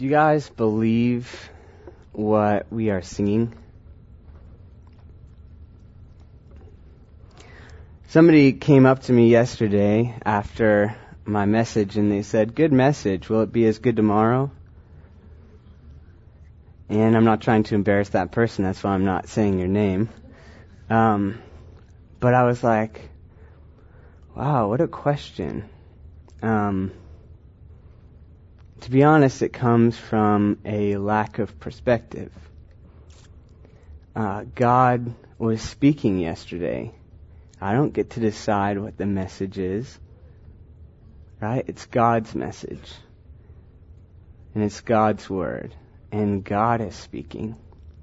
Do you guys believe what we are singing? Somebody came up to me yesterday after my message and they said, "Good message. Will it be as good tomorrow?" And I'm not trying to embarrass that person. That's why I'm not saying your name. But I was like, wow, what a question. To be honest, it comes from a lack of perspective. God was speaking yesterday. I don't get to decide what the message is, right? It's God's message. And it's God's word. And God is speaking.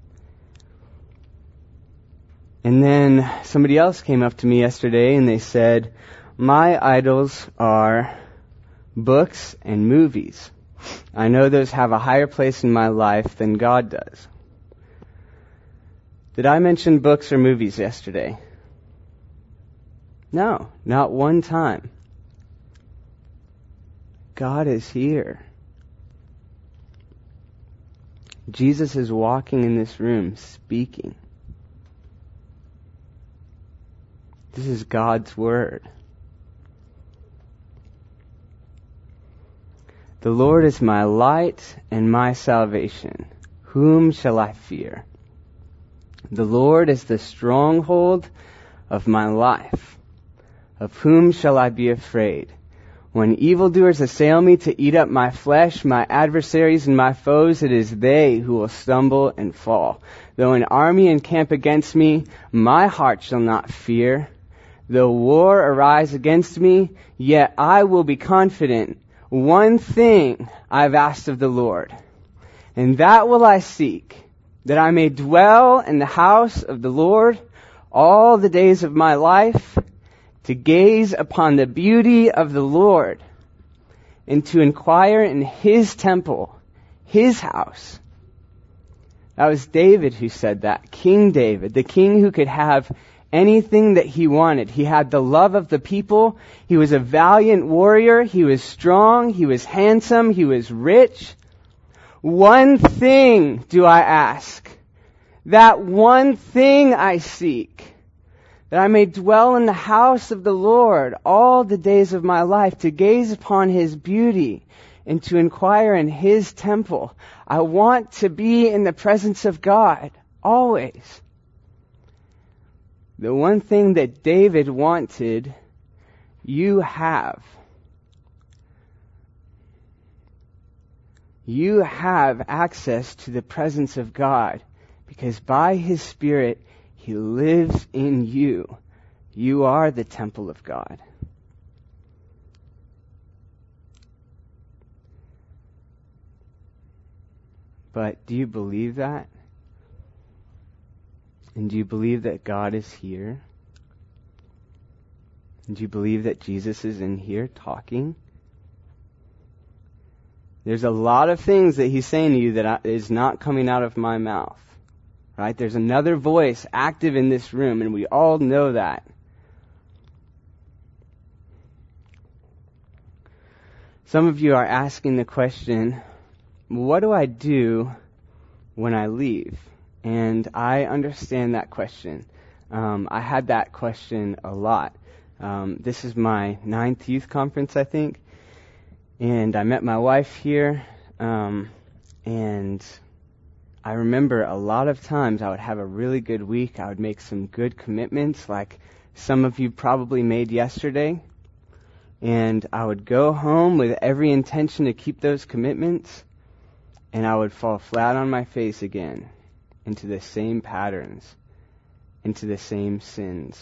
And then somebody else came up to me yesterday and they said, "My idols are books and movies. I know those have a higher place in my life than God does." Did I mention books or movies yesterday? No, not one time. God is here. Jesus is walking in this room speaking. This is God's word. The Lord is my light and my salvation. Whom shall I fear? The Lord is the stronghold of my life. Of whom shall I be afraid? When evildoers assail me to eat up my flesh, my adversaries and my foes, it is they who will stumble and fall. Though an army encamp against me, my heart shall not fear. Though war arise against me, yet I will be confident. One thing I've asked of the Lord, and that will I seek, that I may dwell in the house of the Lord all the days of my life, to gaze upon the beauty of the Lord, and to inquire in His temple, His house. That was David who said that. King David, the king who could have anything that he wanted. He had the love of the people. He was a valiant warrior. He was strong. He was handsome. He was rich. One thing do I ask. That one thing I seek. That I may dwell in the house of the Lord all the days of my life, to gaze upon His beauty and to inquire in His temple. I want to be in the presence of God, always. The one thing that David wanted, you have. You have access to the presence of God because by His Spirit, He lives in you. You are the temple of God. But do you believe that? And do you believe that God is here? And do you believe that Jesus is in here talking? There's a lot of things that He's saying to you that is not coming out of my mouth. Right? There's another voice active in this room, and we all know that. Some of you are asking the question, what do I do when I leave? And I understand that question. I had that question a lot. This is my 9th youth conference, I think. And I met my wife here. And I remember a lot of times I would have a really good week. I would make some good commitments, like some of you probably made yesterday. And I would go home with every intention to keep those commitments. And I would fall flat on my face again into the same patterns, into the same sins.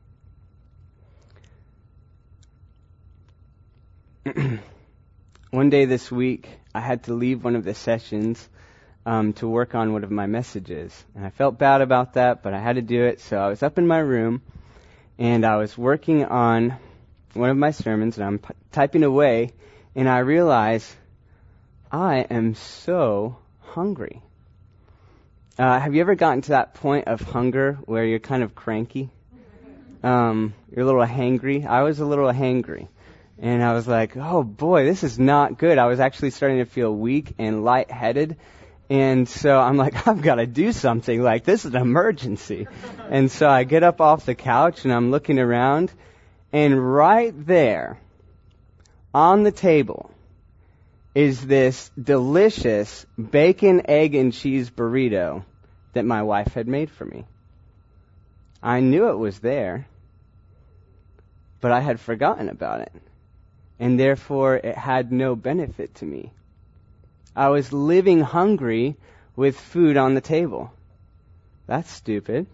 One day this week, I had to leave one of the sessions to work on one of my messages. And I felt bad about that, but I had to do it. So I was up in my room, and I was working on one of my sermons, and I'm typing away, and I realized I am so hungry. Have you ever gotten to that point of hunger where you're kind of cranky? You're a little hangry. I was a little hangry. And I was like, oh boy, this is not good. I was actually starting to feel weak and lightheaded. And so I'm like, I've got to do something. Like, this is an emergency. And so I get up off the couch and I'm looking around. And right there on the table is this delicious bacon, egg, and cheese burrito that my wife had made for me. I knew it was there, but I had forgotten about it. And therefore, it had no benefit to me. I was living hungry with food on the table. That's stupid.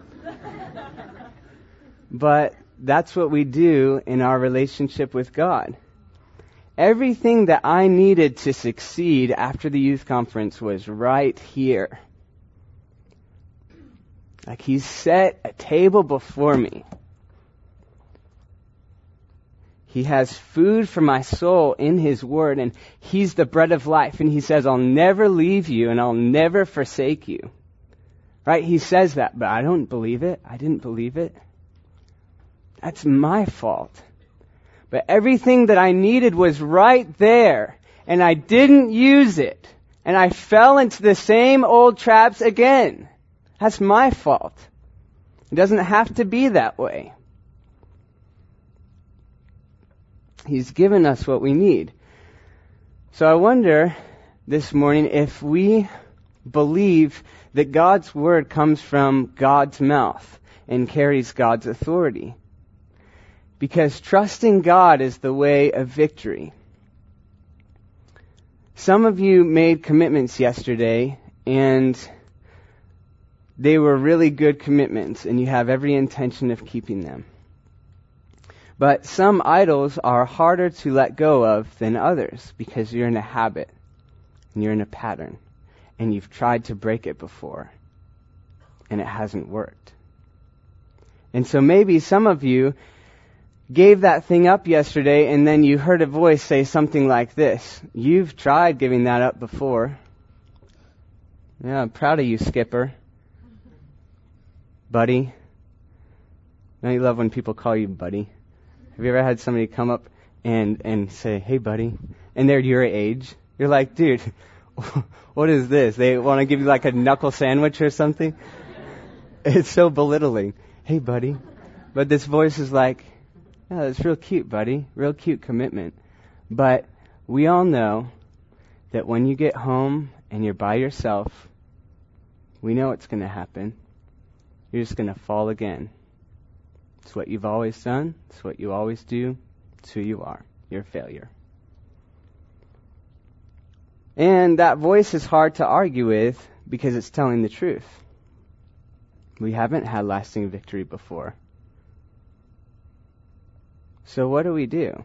But that's what we do in our relationship with God. Everything that I needed to succeed after the youth conference was right here. Like, He set a table before me. He has food for my soul in His Word, and He's the bread of life. And He says, I'll never leave you and I'll never forsake you. Right? He says that, but I don't believe it. I didn't believe it. That's my fault. But everything that I needed was right there, and I didn't use it. And I fell into the same old traps again. That's my fault. It doesn't have to be that way. He's given us what we need. So I wonder this morning if we believe that God's Word comes from God's mouth and carries God's authority. Because trusting God is the way of victory. Some of you made commitments yesterday, and they were really good commitments, and you have every intention of keeping them. But some idols are harder to let go of than others because you're in a habit and you're in a pattern and you've tried to break it before and it hasn't worked. And so maybe some of you gave that thing up yesterday and then you heard a voice say something like this. You've tried giving that up before. Yeah, I'm proud of you, Skipper. Buddy. Don't you love when people call you buddy? Have you ever had somebody come up and say, hey, buddy, and they're your age? You're like, dude, what is this? They want to give you like a knuckle sandwich or something? It's so belittling. Hey, buddy. But this voice is like, yeah, that's real cute, buddy. Real cute commitment. But we all know that when you get home and you're by yourself, we know what's going to happen. You're just going to fall again. It's what you've always done. It's what you always do. It's who you are. You're a failure. And that voice is hard to argue with because it's telling the truth. We haven't had lasting victory before. So what do we do?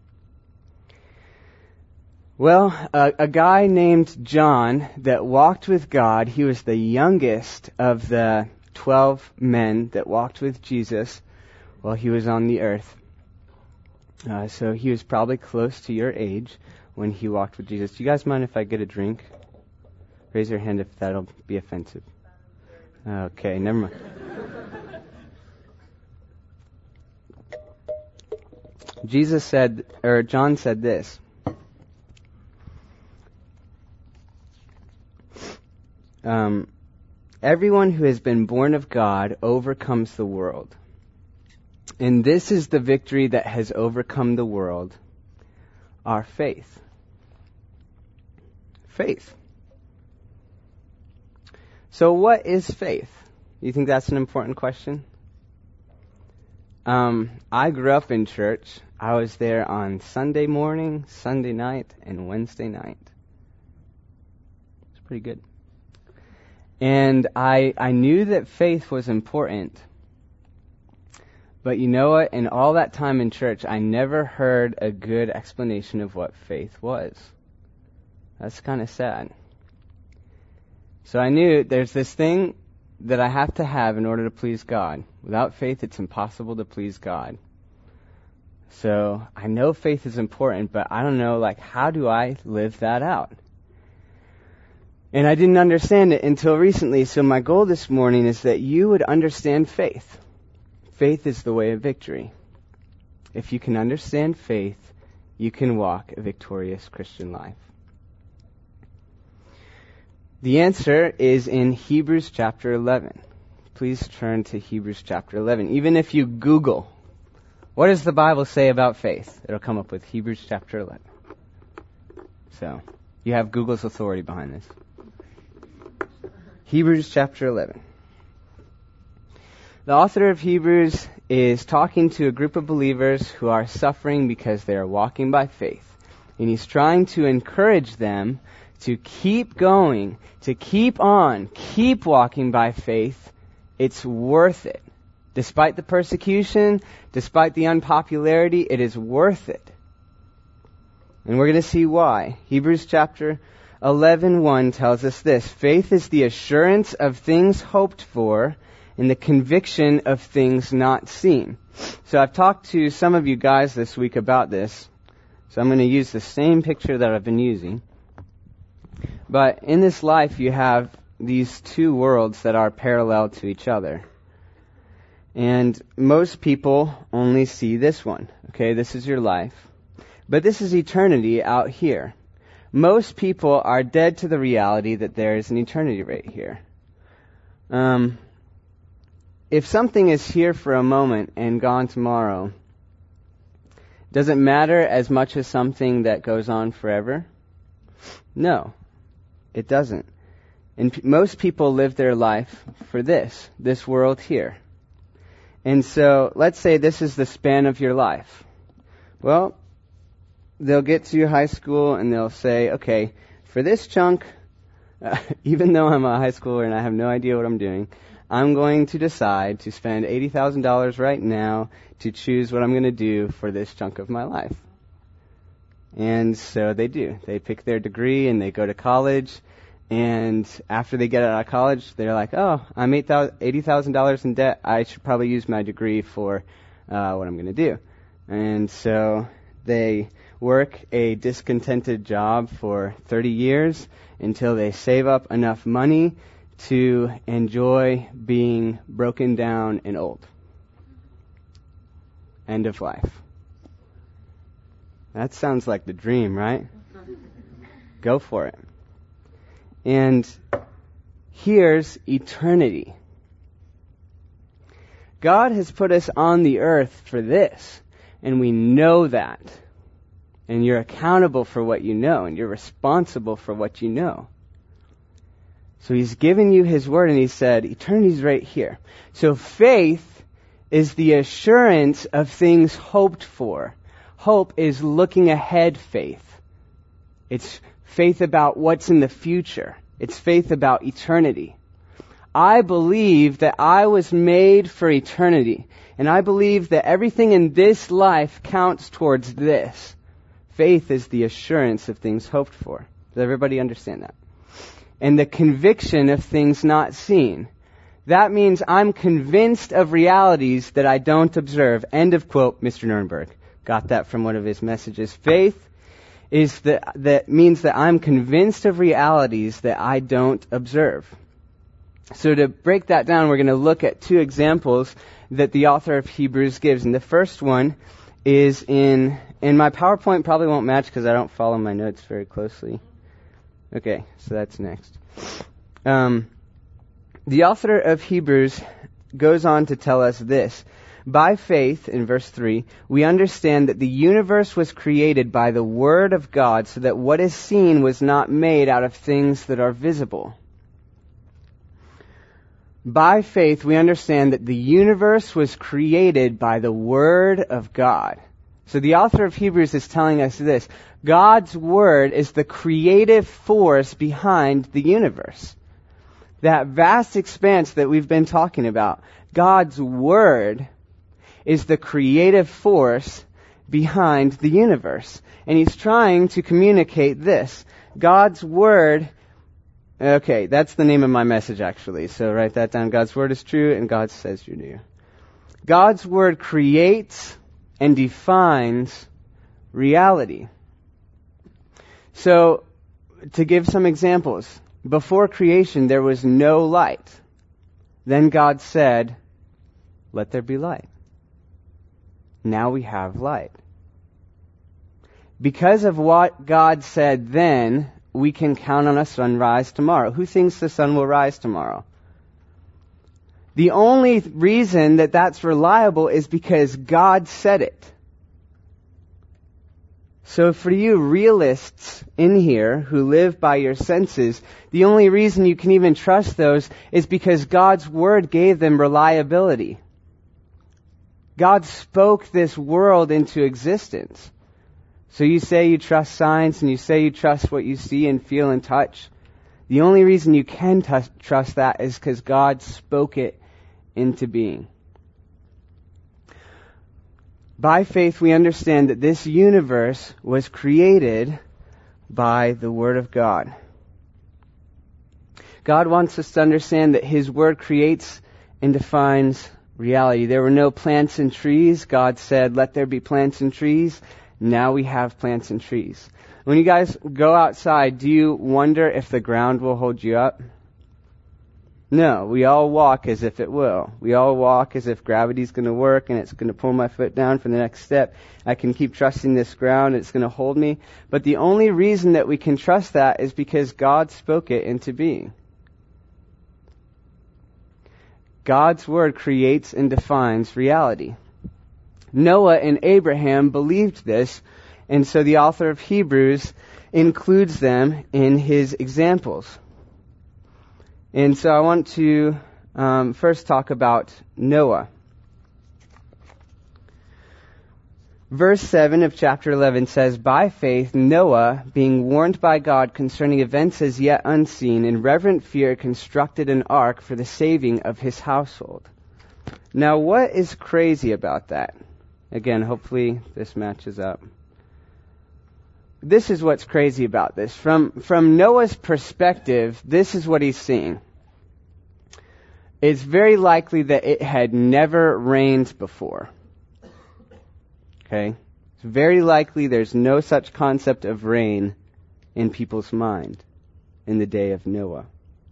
Well, a guy named John that walked with God, he was the youngest of the 12 men that walked with Jesus while he was on the earth. So he was probably close to your age when he walked with Jesus. Do you guys mind if I get a drink? Raise your hand if that'll be offensive. Okay, never mind. John said this. Everyone who has been born of God overcomes the world. And this is the victory that has overcome the world, our faith. Faith. So what is faith? You think that's an important question? I grew up in church. I was there on Sunday morning, Sunday night, and Wednesday night. It's pretty good. And I knew that faith was important. But you know what? In all that time in church, I never heard a good explanation of what faith was. That's kind of sad. So I knew there's this thing that I have to have in order to please God. Without faith, it's impossible to please God. So I know faith is important, but I don't know, how do I live that out? And I didn't understand it until recently. So my goal this morning is that you would understand faith. Faith is the way of victory. if you can understand faith, you can walk a victorious Christian life. The answer is in Hebrews chapter 11. Please turn to Hebrews chapter 11. Even if you Google, what does the Bible say about faith? It'll come up with Hebrews chapter 11. So, you have Google's authority behind this. Hebrews chapter 11. The author of Hebrews is talking to a group of believers who are suffering because they are walking by faith. And he's trying to encourage them to keep going, to keep on, keep walking by faith. It's worth it. Despite the persecution, despite the unpopularity, it is worth it. And we're going to see why. Hebrews chapter 11:1 tells us this: faith is the assurance of things hoped for and the conviction of things not seen. So I've talked to some of you guys this week about this. So I'm going to use the same picture that I've been using. But in this life, you have these two worlds that are parallel to each other. And most people only see this one. Okay, this is your life. But this is eternity out here. Most people are dead to the reality that there is an eternity right here. If something is here for a moment and gone tomorrow, does it matter as much as something that goes on forever? No, it doesn't. And most people live their life for this world here. And so, let's say this is the span of your life. Well, they'll get to high school and they'll say, okay, for this chunk, even though I'm a high schooler and I have no idea what I'm doing, I'm going to decide to spend $80,000 right now to choose what I'm going to do for this chunk of my life. And so they do. They pick their degree and they go to college. And after they get out of college, they're like, oh, I'm $80,000 in debt. I should probably use my degree for what I'm going to do. And so they work a discontented job for 30 years until they save up enough money to enjoy being broken down and old. End of life. That sounds like the dream, right? Go for it. And here's eternity. God has put us on the earth for this, and we know that. And you're accountable for what you know, and you're responsible for what you know. So He's given you His Word, and He said, eternity's right here. So faith is the assurance of things hoped for. Hope is looking ahead faith. It's faith about what's in the future. It's faith about eternity. I believe that I was made for eternity, and I believe that everything in this life counts towards this. Faith is the assurance of things hoped for. Does everybody understand that? And the conviction of things not seen. That means I'm convinced of realities that I don't observe. End of quote, Mr. Nuremberg. Got that from one of his messages. Faith is that means that I'm convinced of realities that I don't observe. So to break that down, we're going to look at two examples that the author of Hebrews gives. And the first one is in my PowerPoint probably won't match because I don't follow my notes very closely. Okay, so that's next. The author of Hebrews goes on to tell us this. By faith, in verse 3, we understand that the universe was created by the Word of God, so that what is seen was not made out of things that are visible. By faith, we understand that the universe was created by the Word of God. So the author of Hebrews is telling us this. God's Word is the creative force behind the universe. That vast expanse that we've been talking about, God's Word is the creative force behind the universe. And He's trying to communicate this. God's Word, okay, that's the name of my message actually, so write that down. God's Word is true and God says you do. God's Word creates and defines reality. So, to give some examples, before creation there was no light. Then God said, let there be light. now we have light. Because of what God said then, we can count on a sunrise tomorrow. Who thinks the sun will rise tomorrow? The only reason that that's reliable is because God said it. So for you realists in here who live by your senses, the only reason you can even trust those is because God's Word gave them reliability. God spoke this world into existence. So you say you trust science and you say you trust what you see and feel and touch. The only reason you can trust that is because God spoke it into being. By faith, we understand that this universe was created by the Word of God. God wants us to understand that His Word creates and defines reality. There were no plants and trees. God said, let there be plants and trees. Now we have plants and trees. When you guys go outside, do you wonder if the ground will hold you up? No, we all walk as if it will. We all walk as if gravity's going to work and it's going to pull my foot down for the next step. I can keep trusting this ground, it's going to hold me. But the only reason that we can trust that is because God spoke it into being. God's Word creates and defines reality. Noah and Abraham believed this, and so the author of Hebrews includes them in his examples. And so I want to first talk about Noah. Verse 7 of chapter 11 says, by faith Noah, being warned by God concerning events as yet unseen, in reverent fear constructed an ark for the saving of his household. Now what is crazy about that? Again, hopefully this matches up. This is what's crazy about this. From Noah's perspective, this is what he's seeing. It's very likely that it had never rained before. Okay? It's very likely there's no such concept of rain in people's mind in the day of Noah.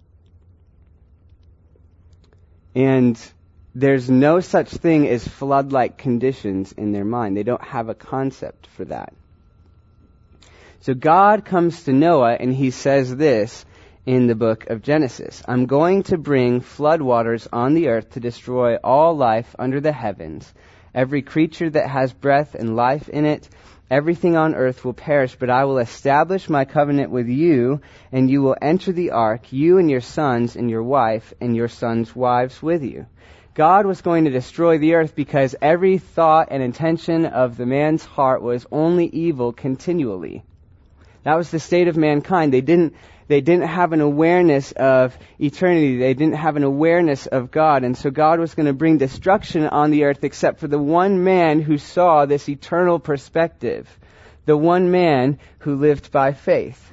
And there's no such thing as flood-like conditions in their mind. They don't have a concept for that. So God comes to Noah and he says this in the book of Genesis. I'm going to bring floodwaters on the earth to destroy all life under the heavens. Every creature that has breath and life in it, everything on earth will perish, but I will establish my covenant with you, and you will enter the ark, you and your sons and your wife and your sons' wives with you. God was going to destroy the earth because every thought and intention of the man's heart was only evil continually. That was the state of mankind. They didn't have an awareness of eternity. They didn't have an awareness of God. And so God was going to bring destruction on the earth except for the one man who saw this eternal perspective. The one man who lived by faith.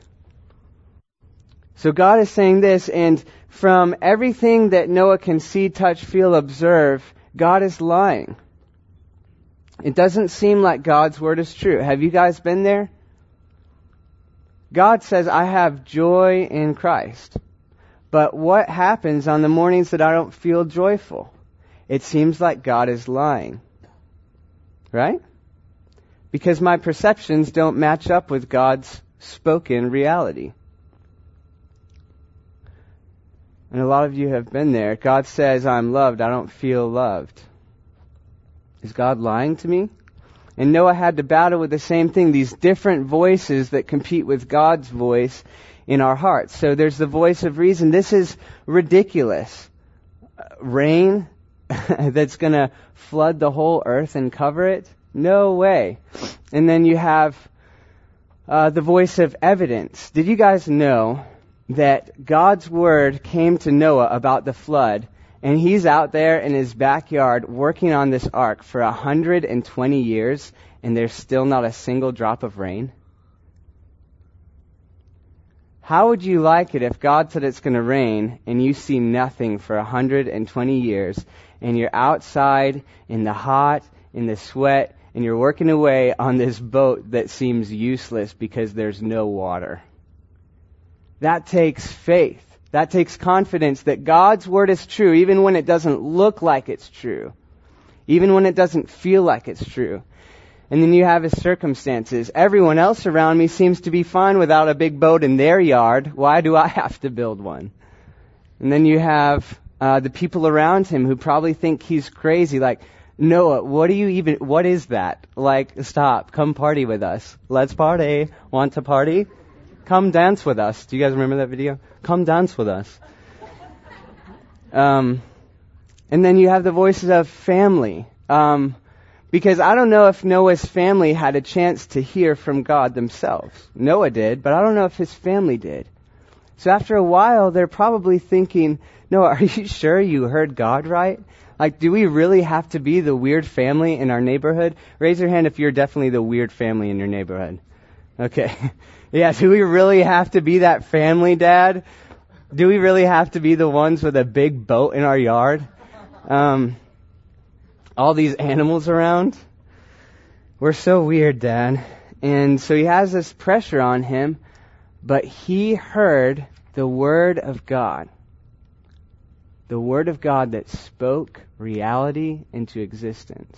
So God is saying this, and from everything that Noah can see, touch, feel, observe, God is lying. It doesn't seem like God's Word is true. Have you guys been there? God says, I have joy in Christ. But what happens on the mornings that I don't feel joyful? It seems like God is lying. Right? Because my perceptions don't match up with God's spoken reality. And a lot of you have been there. God says, I'm loved. I don't feel loved. Is God lying to me? And Noah had to battle with the same thing, these different voices that compete with God's voice in our hearts. So there's the voice of reason. This is ridiculous. Rain that's going to flood the whole earth and cover it? No way. And then you have the voice of evidence. Did you guys know that God's Word came to Noah about the flood, and he's out there in his backyard working on this ark for 120 years, and there's still not a single drop of rain? How would you like it if God said it's going to rain, and you see nothing for 120 years, and you're outside in the hot, in the sweat, and you're working away on this boat that seems useless because there's no water? That takes faith. That takes confidence that God's Word is true, even when it doesn't look like it's true. even when it doesn't feel like it's true. And then you have his circumstances. Everyone else around me seems to be fine without a big boat in their yard. Why do I have to build one? And then you have the people around him who probably think he's crazy. Like, Noah, what is that? Like, stop, come party with us. Let's party. Want to party? Come dance with us. Do you guys remember that video? Come dance with us. And then you have the voices of family. Because I don't know if Noah's family had a chance to hear from God themselves. Noah did, but I don't know if his family did. So after a while, they're probably thinking, Noah, are you sure you heard God right? Like, do we really have to be the weird family in our neighborhood? Raise your hand if you're definitely the weird family in your neighborhood. Okay. Yeah, do we really have to be that family, Dad? Do we really have to be the ones with a big boat in our yard? All these animals around. We're so weird, Dad. And so he has this pressure on him, but he heard the Word of God. The Word of God that spoke reality into existence.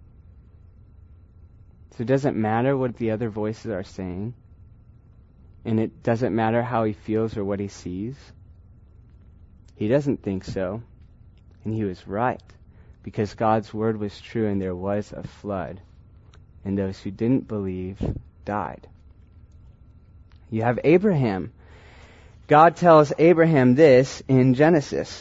So it doesn't matter what the other voices are saying. And it doesn't matter how he feels or what he sees. He doesn't think so. And he was right. Because God's word was true and there was a flood. And those who didn't believe died. You have Abraham. God tells Abraham this in Genesis.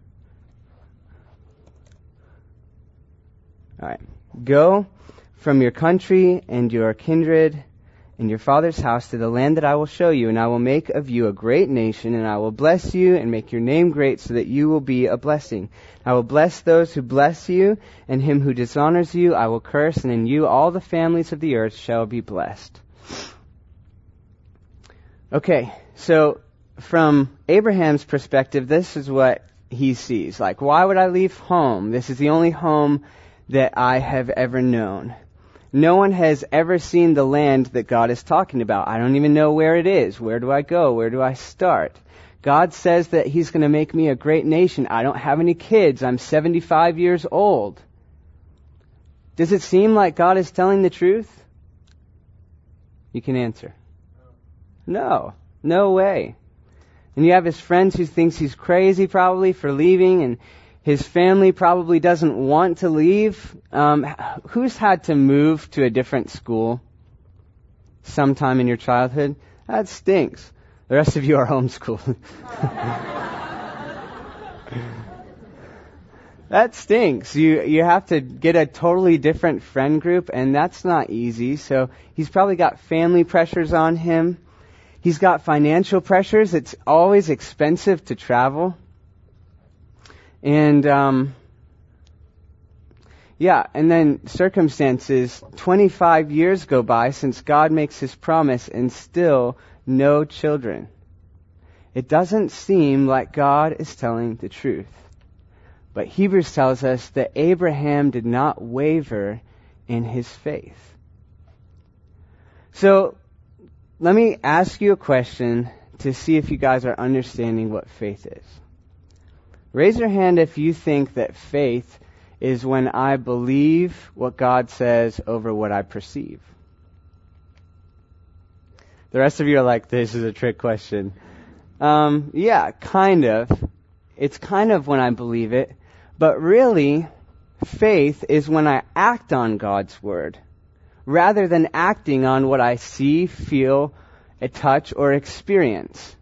All right. Go from your country and your kindred and your father's house to the land that I will show you, and I will make of you a great nation, and I will bless you and make your name great so that you will be a blessing. I will bless those who bless you, and him who dishonors you I will curse, and in you all the families of the earth shall be blessed. Okay, so from Abraham's perspective, this is what he sees. Like, why would I leave home? This is the only home that I have ever known. No one has ever seen the land that God is talking about. I don't even know where it is. Where do I go? Where do I start? God says that he's going to make me a great nation. I don't have any kids. I'm 75 years old. Does it seem like God is telling the truth? You can answer. No. No way. And you have his friends who thinks he's crazy probably for leaving, and his family probably doesn't want to leave. Who's had to move to a different school sometime in your childhood? That stinks. The rest of you are homeschooled. That stinks. You have to get a totally different friend group, and that's not easy. So he's probably got family pressures on him. He's got financial pressures. It's always expensive to travel. And, and then circumstances. 25 years go by since God makes his promise and still no children. It doesn't seem like God is telling the truth. But Hebrews tells us that Abraham did not waver in his faith. So, let me ask you a question to see if you guys are understanding what faith is. Raise your hand if you think that faith is when I believe what God says over what I perceive. The rest of you are like, this is a trick question. Yeah, kind of. It's kind of when I believe it. But really, faith is when I act on God's word, rather than acting on what I see, feel, touch, or experience.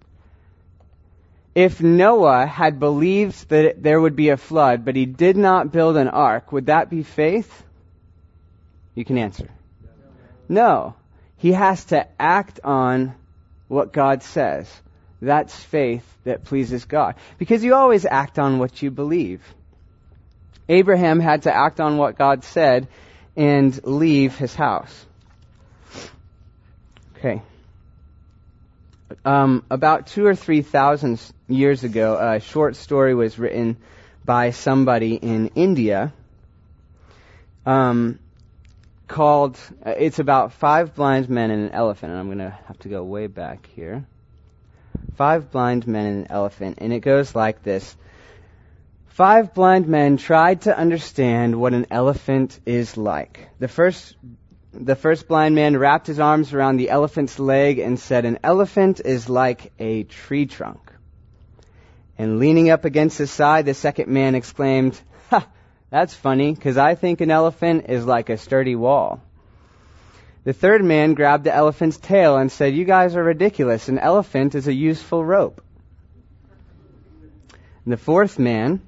If Noah had believed that there would be a flood, but he did not build an ark, would that be faith? You can answer. No. He has to act on what God says. That's faith that pleases God. Because you always act on what you believe. Abraham had to act on what God said and leave his house. Okay. About 2,000 or 3,000 years ago, a short story was written by somebody in India called, it's about 5 blind men and an elephant, and I'm going to have to go way back here. 5 blind men and an elephant, and it goes like this. 5 blind men tried to understand what an elephant is like. The first blind man wrapped his arms around the elephant's leg and said, "An elephant is like a tree trunk." And leaning up against his side, the second man exclaimed, "Ha, that's funny, because I think an elephant is like a sturdy wall." The third man grabbed the elephant's tail and said, "You guys are ridiculous. An elephant is a useful rope." And the fourth man,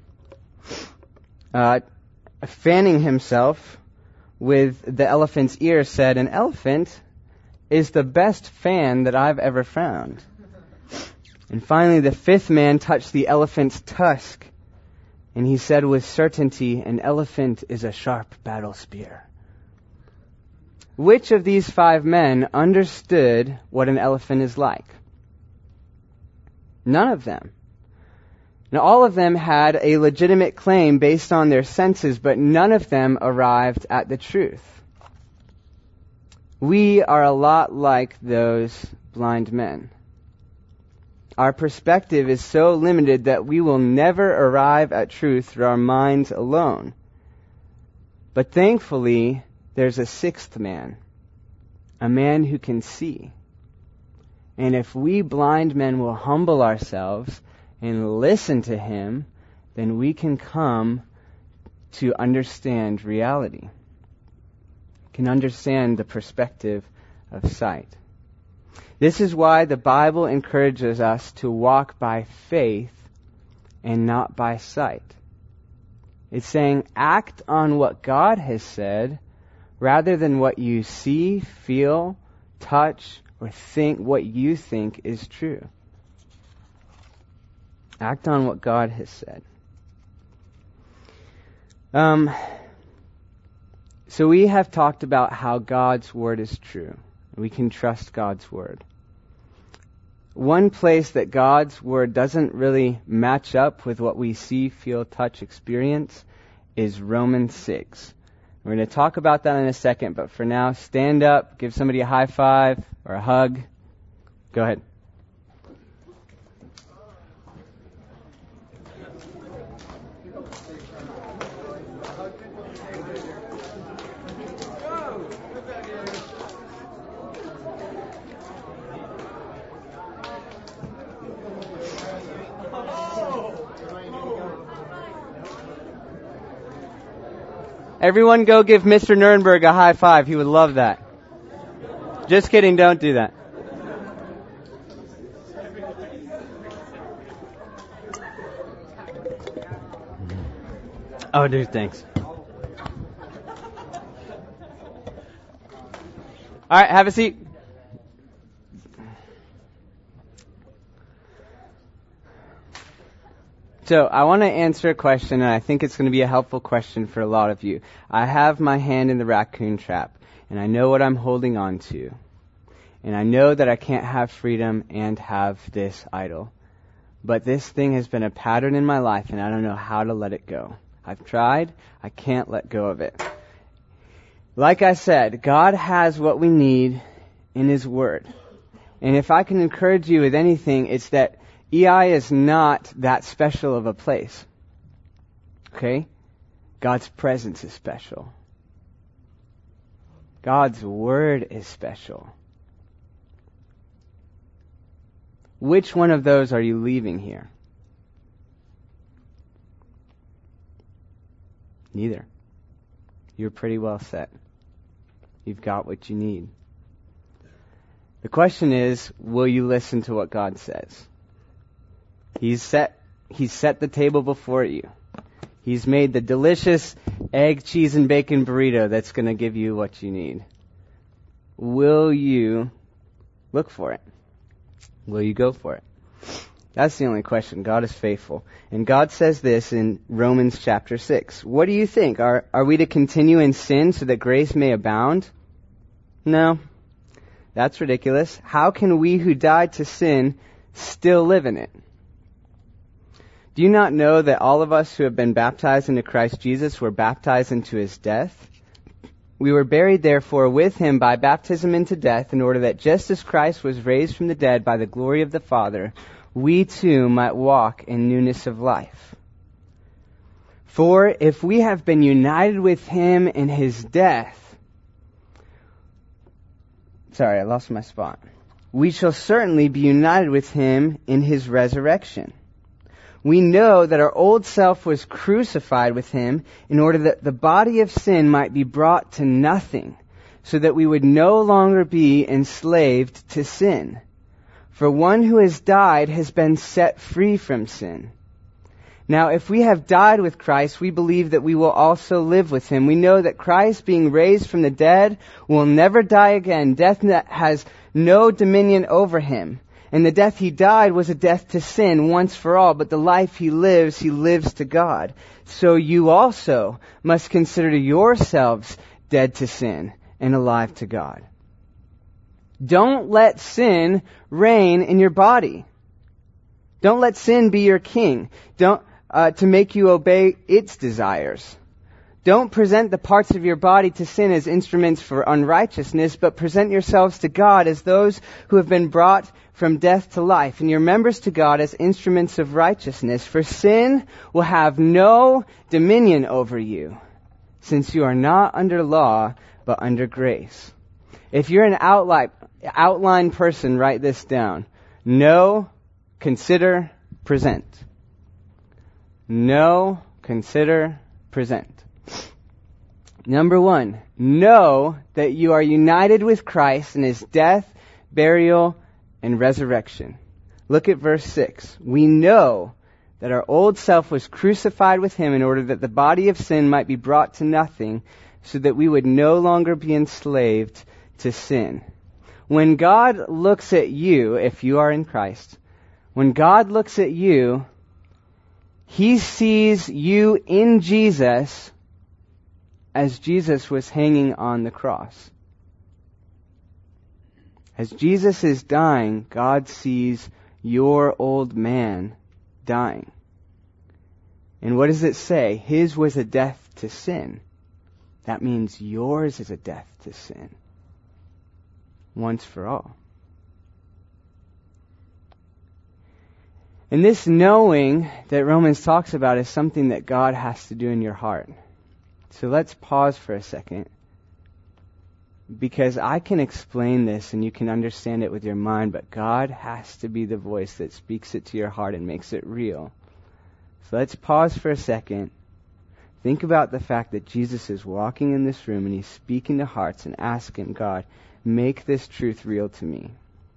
fanning himself with the elephant's ear, said, "An elephant is the best fan that I've ever found." And finally, the fifth man touched the elephant's tusk, and he said with certainty, "An elephant is a sharp battle spear." Which of these 5 men understood what an elephant is like? None of them. Now, all of them had a legitimate claim based on their senses, but none of them arrived at the truth. We are a lot like those blind men. Our perspective is so limited that we will never arrive at truth through our minds alone. But thankfully, there's a 6th man, a man who can see. And if we blind men will humble ourselves and listen to him, then we can come to understand reality, can understand the perspective of sight. This is why the Bible encourages us to walk by faith and not by sight. It's saying act on what God has said rather than what you see, feel, touch, or think what you think is true. Act on what God has said. So we have talked about how God's Word is true. We can trust God's Word. One place that God's Word doesn't really match up with what we see, feel, touch, experience is Romans 6. We're going to talk about that in a second, but for now, stand up, give somebody a high five or a hug. Go ahead. Everyone go give Mr. Nuremberg a high five. He would love that. Just kidding, don't do that. Oh, dude, thanks. All right, have a seat. So I want to answer a question, and I think it's going to be a helpful question for a lot of you. I have my hand in the raccoon trap, and I know what I'm holding on to. And I know that I can't have freedom and have this idol. But this thing has been a pattern in my life, and I don't know how to let it go. I've tried. I can't let go of it. Like I said, God has what we need in His Word. And if I can encourage you with anything, it's that EI is not that special of a place. Okay? God's presence is special. God's Word is special. Which one of those are you leaving here? Neither. You're pretty well set. You've got what you need. The question is, will you listen to what God says? He's set the table before you. He's made the delicious egg, cheese, and bacon burrito that's going to give you what you need. Will you look for it? Will you go for it? That's the only question. God is faithful. And God says this in Romans chapter 6. What do you think? Are we to continue in sin so that grace may abound? No. That's ridiculous. How can we who died to sin still live in it? Do you not know that all of us who have been baptized into Christ Jesus were baptized into His death? We were buried, therefore, with Him by baptism into death, in order that just as Christ was raised from the dead by the glory of the Father, we too might walk in newness of life. For if we have been united with him in his death, sorry, I lost my spot. We shall certainly be united with him in his resurrection. We know that our old self was crucified with him in order that the body of sin might be brought to nothing, so that we would no longer be enslaved to sin. For one who has died has been set free from sin. Now, if we have died with Christ, we believe that we will also live with him. We know that Christ, being raised from the dead, will never die again. Death has no dominion over him. And the death he died was a death to sin once for all, but the life he lives to God. So you also must consider yourselves dead to sin and alive to God. Don't let sin reign in your body. Don't let sin be your king. To make you obey its desires. Don't present the parts of your body to sin as instruments for unrighteousness, but present yourselves to God as those who have been brought from death to life, and your members to God as instruments of righteousness. For sin will have no dominion over you, since you are not under law, but under grace. If you're an outline person, write this down. Know, consider, present. Know, consider, present. Number 1, know that you are united with Christ in his death, burial, and resurrection. Look at verse 6. We know that our old self was crucified with him in order that the body of sin might be brought to nothing, so that we would no longer be enslaved to sin. When God looks at you, if you are in Christ, when God looks at you, he sees you in Jesus as Jesus was hanging on the cross. As Jesus is dying, God sees your old man dying. And what does it say? His was a death to sin. That means yours is a death to sin. Once for all. And this knowing that Romans talks about is something that God has to do in your heart. So let's pause for a second. Because I can explain this and you can understand it with your mind, but God has to be the voice that speaks it to your heart and makes it real. So let's pause for a second. Think about the fact that Jesus is walking in this room and he's speaking to hearts and asking God, make this truth real to me.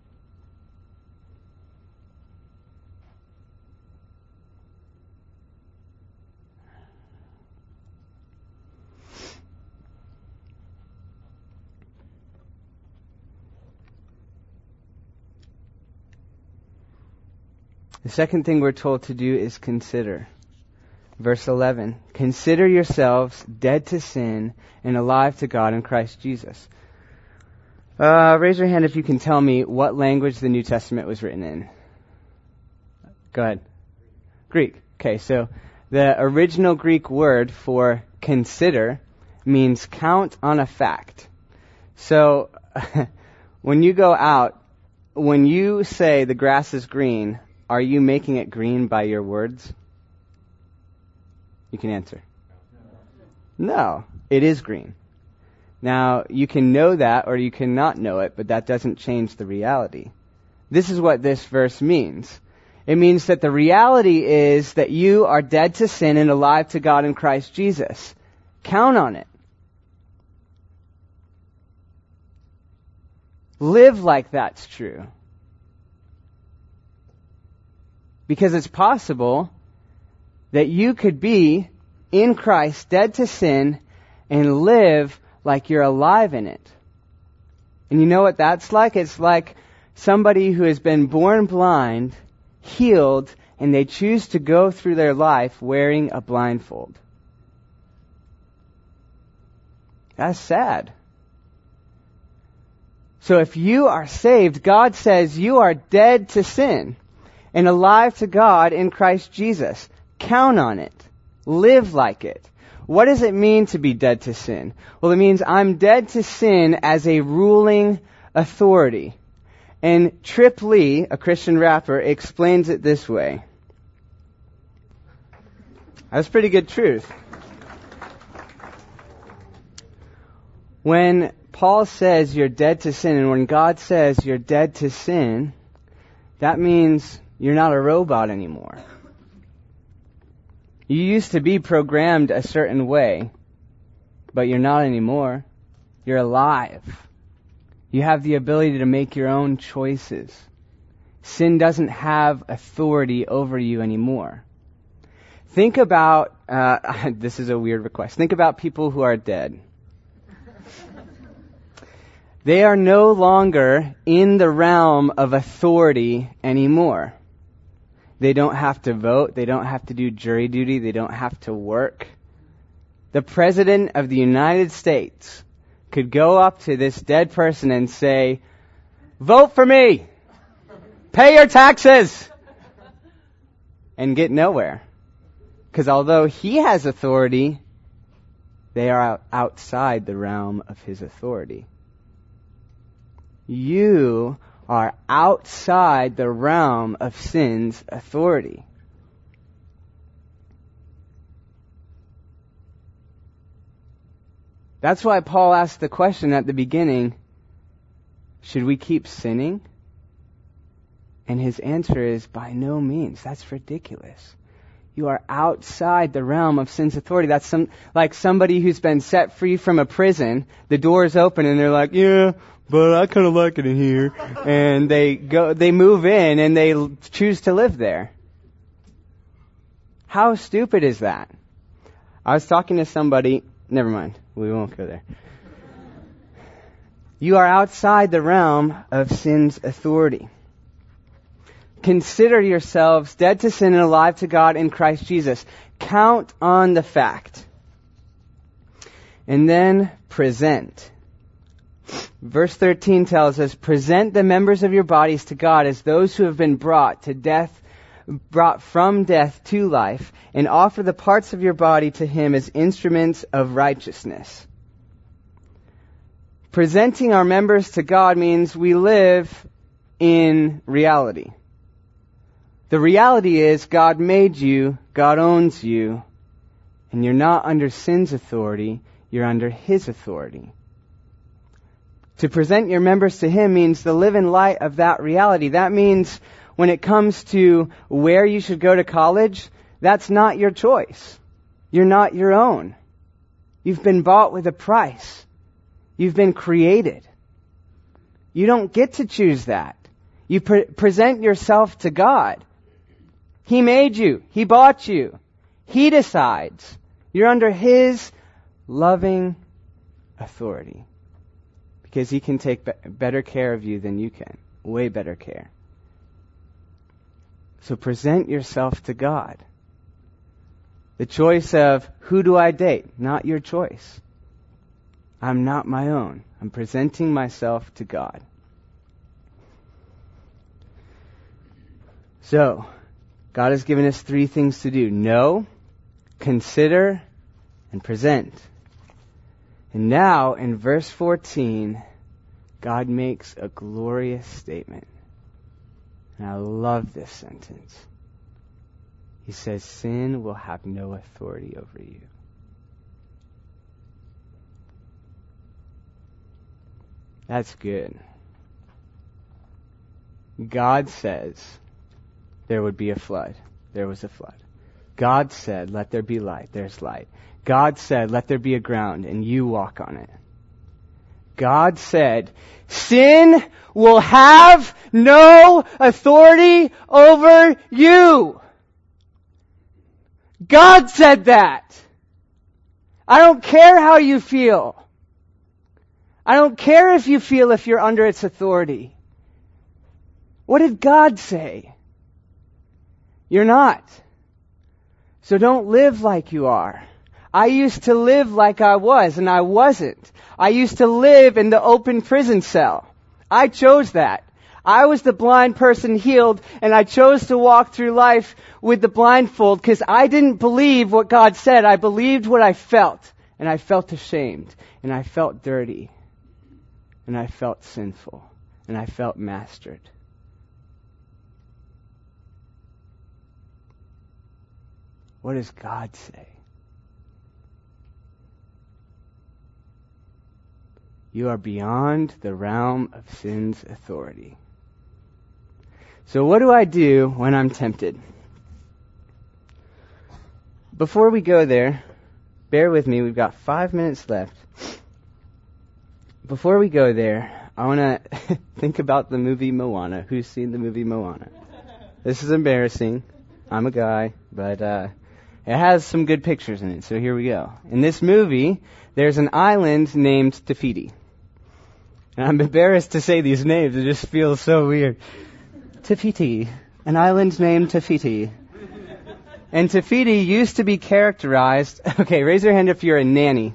The second thing we're told to do is consider. Verse 11, consider yourselves dead to sin and alive to God in Christ Jesus. Raise your hand if you can tell me what language the New Testament was written in. Go ahead. Greek. Okay, so the original Greek word for consider means count on a fact. So when you go out, when you say the grass is green, are you making it green by your words? You can answer. No, it is green. Now, you can know that or you cannot know it, but that doesn't change the reality. This is what this verse means. It means that the reality is that you are dead to sin and alive to God in Christ Jesus. Count on it. Live like that's true. Because it's possible that you could be in Christ, dead to sin, and live like you're alive in it. And you know what that's like? It's like somebody who has been born blind, healed, and they choose to go through their life wearing a blindfold. That's sad. So if you are saved, God says you are dead to sin and alive to God in Christ Jesus. Count on it. Live like it. What does it mean to be dead to sin? Well, it means I'm dead to sin as a ruling authority. And Trip Lee, a Christian rapper, explains it this way. That's pretty good truth. When Paul says you're dead to sin, and when God says you're dead to sin, that means you're not a robot anymore. You used to be programmed a certain way, but you're not anymore. You're alive. You have the ability to make your own choices. Sin doesn't have authority over you anymore. Think about, this is a weird request, think about people who are dead. They are no longer in the realm of authority anymore. They don't have to vote. They don't have to do jury duty. They don't have to work. The President of the United States could go up to this dead person and say, vote for me! Pay your taxes! And get nowhere. Because although he has authority, they are outside the realm of his authority. You are outside the realm of sin's authority. That's why Paul asked the question at the beginning, should we keep sinning? And his answer is, by no means. That's ridiculous. You are outside the realm of sin's authority. That's like somebody who's been set free from a prison. The door's open and they're like, yeah, but I kind of like it in here. And they move in and they choose to live there. How stupid is that? I was talking to somebody, never mind, we won't go there. You are outside the realm of sin's authority. Consider yourselves dead to sin and alive to God in Christ Jesus. Count on the fact. And then present. Verse 13 tells us, present the members of your bodies to God as those who have been brought from death to life, and offer the parts of your body to Him as instruments of righteousness. Presenting our members to God means we live in reality. The reality is God made you, God owns you, and you're not under sin's authority, you're under His authority. To present your members to Him means to live in light of that reality. That means when it comes to where you should go to college, that's not your choice. You're not your own. You've been bought with a price. You've been created. You don't get to choose that. You present yourself to God. He made you. He bought you. He decides. You're under His loving authority. Because He can take better care of you than you can. Way better care. So present yourself to God. The choice of who do I date? Not your choice. I'm not my own. I'm presenting myself to God. So, God has given us 3 things to do. Know, consider, and present. And now, in verse 14, God makes a glorious statement. And I love this sentence. He says, sin will have no authority over you. That's good. God says there would be a flood. There was a flood. God said, let there be light. There's light. God said, let there be a ground, and you walk on it. God said, sin will have no authority over you. God said that. I don't care how you feel. I don't care if you feel if you're under its authority. What did God say? You're not. So don't live like you are. I used to live like I was, and I wasn't. I used to live in the open prison cell. I chose that. I was the blind person healed, and I chose to walk through life with the blindfold because I didn't believe what God said. I believed what I felt, and I felt ashamed, and I felt dirty, and I felt sinful, and I felt mastered. What does God say? You are beyond the realm of sin's authority. So what do I do when I'm tempted? Before we go there, bear with me, we've got 5 minutes left. Before we go there, I want to think about the movie Moana. Who's seen the movie Moana? This is embarrassing. I'm a guy, but it has some good pictures in it, so here we go. In this movie, there's an island named Te Fiti. And I'm embarrassed to say these names, it just feels so weird. Te Fiti, an island named Te Fiti. And Te Fiti used to be characterized... Okay, raise your hand if you're a nanny.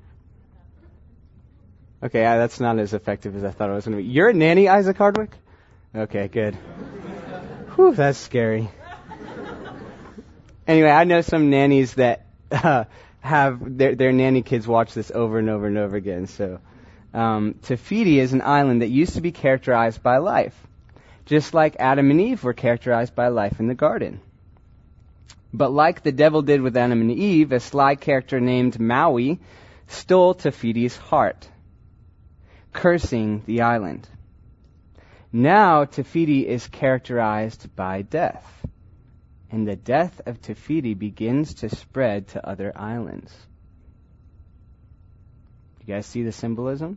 Okay, that's not as effective as I thought it was going to be. You're a nanny, Isaac Hardwick? Okay, good. Whew, that's scary. Anyway, I know some nannies that have their nanny kids watch this over and over and over again. So, Te Fiti is an island that used to be characterized by life, just like Adam and Eve were characterized by life in the garden. But like the devil did with Adam and Eve, a sly character named Maui stole Te Fiti's heart, cursing the island. Now Te Fiti is characterized by death, and the death of Te Fiti begins to spread to other islands. You guys see the symbolism?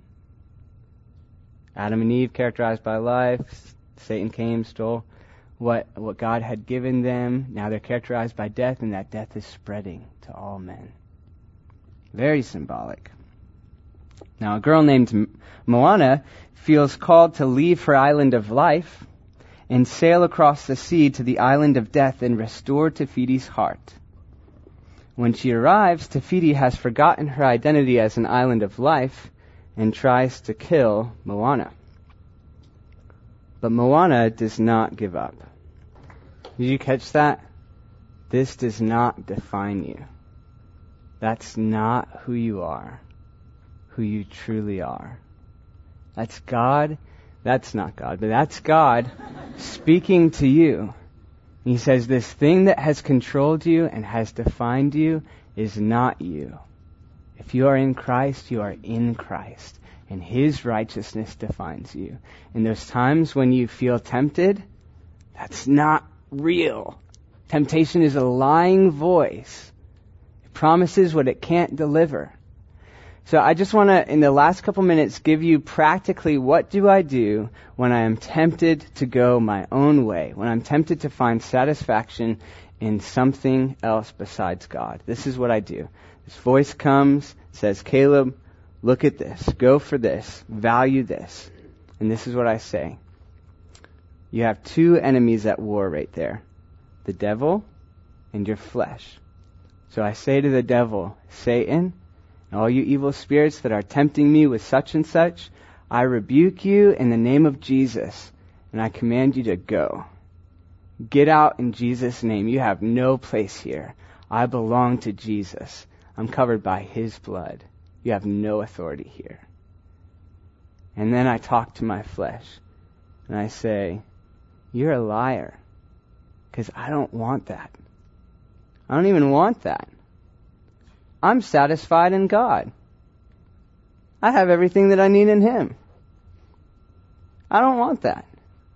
Adam and Eve characterized by life. Satan came, stole what God had given them. Now they're characterized by death, and that death is spreading to all men. Very symbolic. Now a girl named Moana feels called to leave her island of life and sail across the sea to the island of death and restore Te Fiti's heart. When she arrives, Te Fiti has forgotten her identity as an island of life and tries to kill Moana. But Moana does not give up. Did you catch that? This does not define you. That's not who you are, who you truly are. That's God. That's not God, but that's God speaking to you. He says, this thing that has controlled you and has defined you is not you. If you are in Christ, you are in Christ, and His righteousness defines you. And those times when you feel tempted, that's not real. Temptation is a lying voice. It promises what it can't deliver. So I just want to, in the last couple minutes, give you practically what do I do when I am tempted to go my own way, when I'm tempted to find satisfaction in something else besides God. This is what I do. This voice comes, says, Caleb, look at this, go for this, value this. And this is what I say. You have two enemies at war right there, the devil and your flesh. So I say to the devil, Satan, all you evil spirits that are tempting me with such and such, I rebuke you in the name of Jesus, and I command you to go. Get out in Jesus' name. You have no place here. I belong to Jesus. I'm covered by His blood. You have no authority here. And then I talk to my flesh, and I say, you're a liar, because I don't want that. I don't even want that. I'm satisfied in God. I have everything that I need in Him. I don't want that.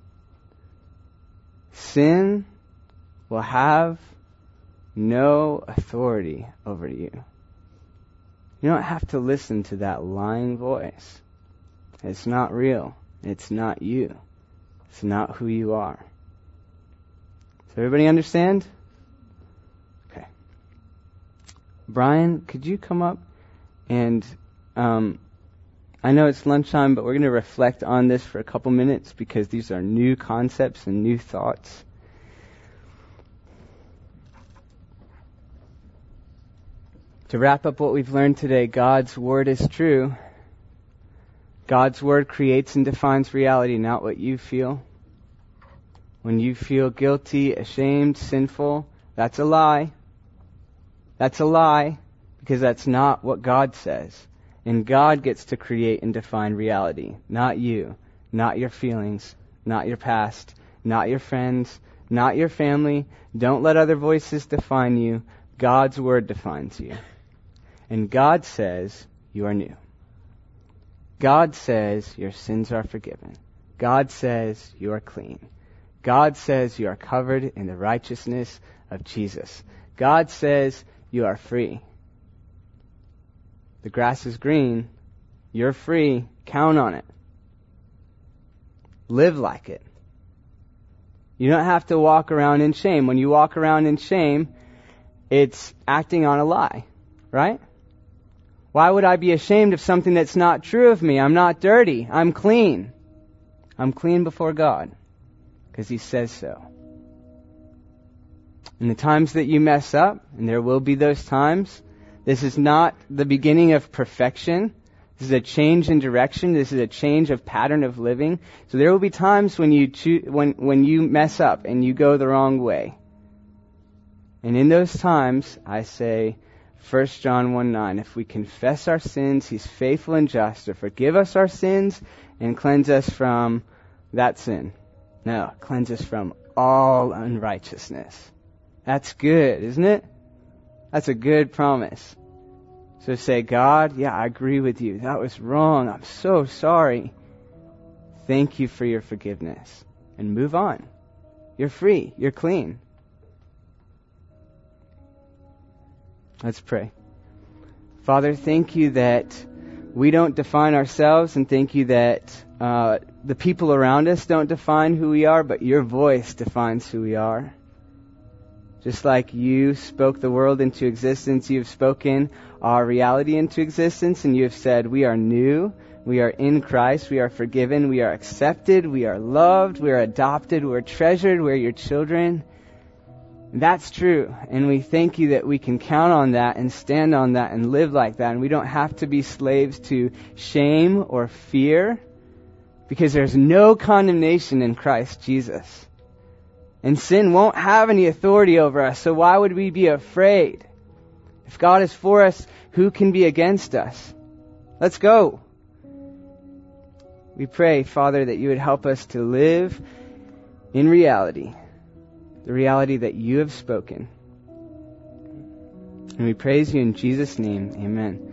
Sin will have no authority over you. You don't have to listen to that lying voice. It's not real. It's not you. It's not who you are. Does everybody understand? Brian, could you come up? And I know it's lunchtime, but we're going to reflect on this for a couple minutes because these are new concepts and new thoughts. To wrap up what we've learned today, God's Word is true. God's Word creates and defines reality, not what you feel. When you feel guilty, ashamed, sinful, that's a lie. That's a lie, because that's not what God says. And God gets to create and define reality, not you, not your feelings, not your past, not your friends, not your family. Don't let other voices define you, God's word defines you. And God says you are new. God says your sins are forgiven. God says you are clean. God says you are covered in the righteousness of Jesus. God says you are free. The grass is green. You're free. Count on it. Live like it. You don't have to walk around in shame. When you walk around in shame, it's acting on a lie, right? Why would I be ashamed of something that's not true of me? I'm not dirty. I'm clean. I'm clean before God because He says so. In the times that you mess up, and there will be those times, this is not the beginning of perfection. This is a change in direction. This is a change of pattern of living. So there will be times when when you mess up and you go the wrong way. And in those times, I say, 1 John 1:9, if we confess our sins, He's faithful and just to forgive us our sins and cleanse us from that sin. No, cleanse us from all unrighteousness. That's good, isn't it? That's a good promise. So say, God, yeah, I agree with you. That was wrong. I'm so sorry. Thank you for your forgiveness. And move on. You're free. You're clean. Let's pray. Father, thank you that we don't define ourselves, and thank you that the people around us don't define who we are, but your voice defines who we are. Just like you spoke the world into existence, you have spoken our reality into existence, and you have said we are new, we are in Christ, we are forgiven, we are accepted, we are loved, we are adopted, we are treasured, we are your children. That's true, and we thank you that we can count on that and stand on that and live like that, and we don't have to be slaves to shame or fear, because there's no condemnation in Christ Jesus. And sin won't have any authority over us, so why would we be afraid? If God is for us, who can be against us? Let's go. We pray, Father, that you would help us to live in reality, the reality that you have spoken. And we praise you in Jesus' name. Amen.